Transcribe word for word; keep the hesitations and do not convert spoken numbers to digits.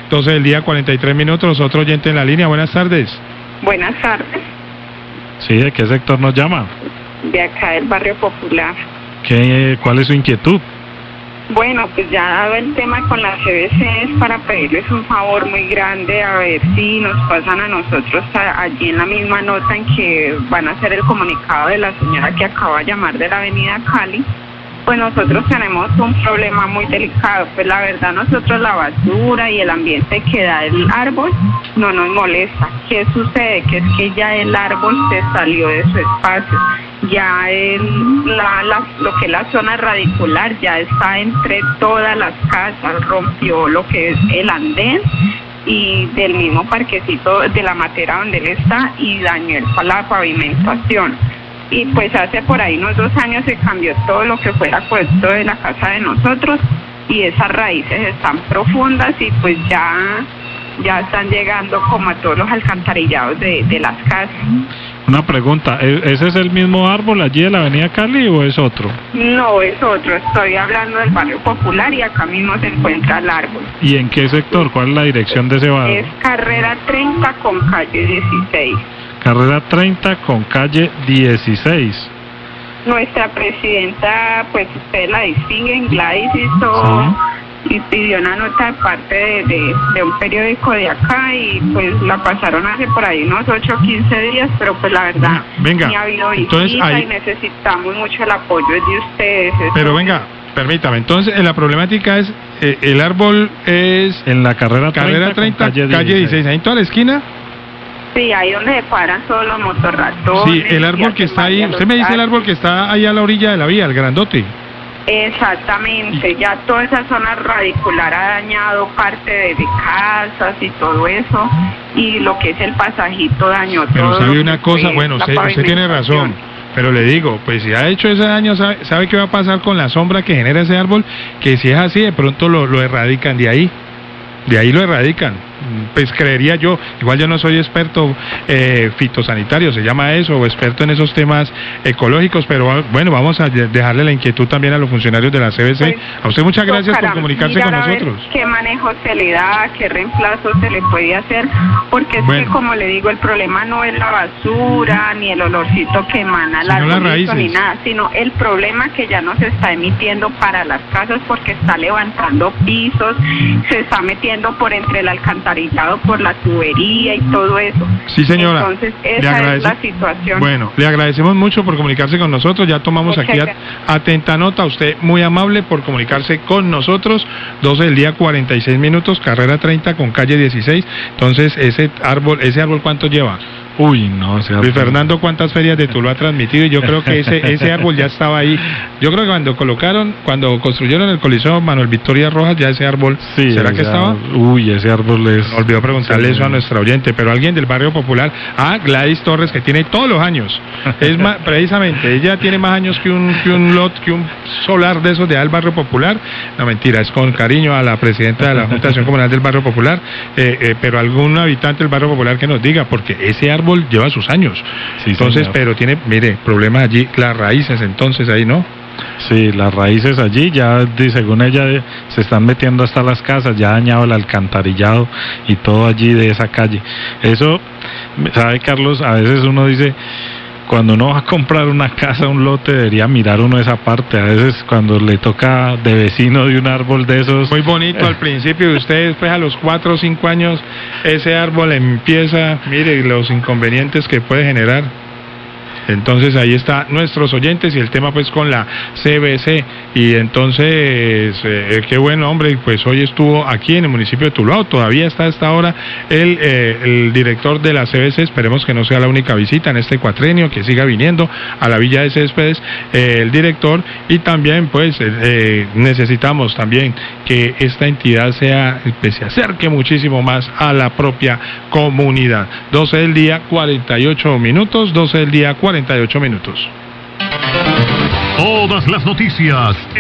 doce del día, cuarenta y tres minutos. Otro oyente en la línea, buenas tardes. Buenas tardes. Sí, ¿de qué sector nos llama? De acá del Barrio Popular. ¿Qué, ¿Cuál es su inquietud? Bueno, pues ya dado el tema con la C B C es para pedirles un favor muy grande, a ver si nos pasan a nosotros a, allí en la misma nota en que van a hacer el comunicado de la señora que acaba de llamar de la avenida Cali. Pues nosotros tenemos un problema muy delicado, pues la verdad nosotros la basura y el ambiente que da el árbol no nos molesta. ¿Qué sucede? Que es que ya el árbol se salió de su espacio, ya el, la, la, lo que es la zona radicular ya está entre todas las casas, rompió lo que es el andén y del mismo parquecito de la matera donde él está y dañó la pavimentación. Y pues hace por ahí unos dos años se cambió todo lo que fue el acueducto de la casa de nosotros y esas raíces están profundas y pues ya, ya están llegando como a todos los alcantarillados de, de las casas. Una pregunta, ¿ese es el mismo árbol allí de la avenida Cali o es otro? No, es otro, estoy hablando del Barrio Popular y acá mismo se encuentra el árbol. ¿Y en qué sector? ¿Cuál es la dirección de ese barrio? Es carrera treinta con calle dieciséis. Carrera treinta con calle dieciséis. Nuestra presidenta, pues ustedes la distinguen, Gladys hizo sí. y pidió una nota de parte de, de, de un periódico de acá y pues la pasaron hace por ahí unos ocho o quince días, pero pues la verdad venga, ni ha habido entonces visita ahí... y necesitamos mucho el apoyo de ustedes. Pero venga, permítame, entonces la problemática es, eh, el árbol es... En la carrera treinta, carrera treinta calle, calle dieciséis, ahí en toda la esquina. Sí, ahí donde se paran todos los motorratones. Sí, el árbol que está ahí, usted me dice el árbol que está ahí a la orilla de la vía, el grandote. Exactamente, ya toda esa zona radicular ha dañado parte de, de casas y todo eso, y lo que es el pasajito dañó todo. Pero sabe una cosa, pues, bueno, usted, usted tiene razón, pero le digo, pues si ha hecho ese daño, sabe, sabe qué va a pasar con la sombra que genera ese árbol, que si es así, de pronto lo, lo erradican de ahí, de ahí lo erradican. Pues creería yo, igual yo no soy experto eh, fitosanitario, se llama eso, o experto en esos temas ecológicos, pero bueno, vamos a dejarle la inquietud también a los funcionarios de la C B C. Pues, a usted muchas gracias por comunicarse con nosotros. ¿Qué manejo se le da? ¿Qué reemplazo se le puede hacer? Porque es bueno. que, como le digo, el problema no es la basura, ni el olorcito que emana la raíz, ni nada, sino el problema que ya nos está emitiendo para las casas porque está levantando pisos, se está metiendo por entre el alcantarillado, por la tubería y todo eso. Sí, señora. Entonces, esa es la situación. Bueno, le agradecemos mucho por comunicarse con nosotros. Ya tomamos Muchas aquí a, atenta nota. Usted muy amable por comunicarse con nosotros. doce del día, cuarenta y seis minutos, carrera treinta con calle dieciséis. Entonces, ese árbol, ese árbol ¿cuánto lleva? Uy, no, ese Luis Fernando, ¿cuántas ferias de Tuluá ha transmitido? Y yo creo que ese ese árbol ya estaba ahí. Yo creo que cuando colocaron, cuando construyeron el Coliseo Manuel Victoria Rojas, ya ese árbol, sí, ¿será que estaba? Uy, ese árbol es... Me olvidó preguntarle sí, eso a nuestra oyente, pero alguien del Barrio Popular, ah, Gladys Torres, que tiene todos los años, es más, precisamente, ella tiene más años que un que un lot, que un solar de esos de al Barrio Popular. No, mentira, es con cariño a la presidenta de la Junta de Acción Comunal del Barrio Popular, eh, eh, pero algún habitante del Barrio Popular que nos diga, porque ese árbol lleva sus años, sí, entonces, señor. Pero tiene, mire, problemas allí, las raíces entonces ahí, ¿no? Sí, las raíces allí ya, según ella, se están metiendo hasta las casas, ya ha dañado el alcantarillado y todo allí de esa calle. Eso, ¿sabe, Carlos? A veces uno dice, cuando uno va a comprar una casa, un lote, debería mirar uno esa parte. A veces cuando le toca de vecino de un árbol de esos... Muy bonito al principio, y usted después a los cuatro o cinco años, ese árbol empieza, mire, los inconvenientes que puede generar. Entonces ahí está nuestros oyentes y el tema pues con la C B C, y entonces eh, qué bueno, hombre, pues hoy estuvo aquí en el municipio de Tuluá, todavía está a esta hora el, eh, el director de la C B C. Esperemos que no sea la única visita en este cuatrenio, que siga viniendo a la Villa de Céspedes eh, el director, y también pues eh, necesitamos también que esta entidad sea, pues, se acerque muchísimo más a la propia comunidad. doce del día, cuarenta y ocho minutos, doce del día, cuarenta y ocho minutos. Todas las noticias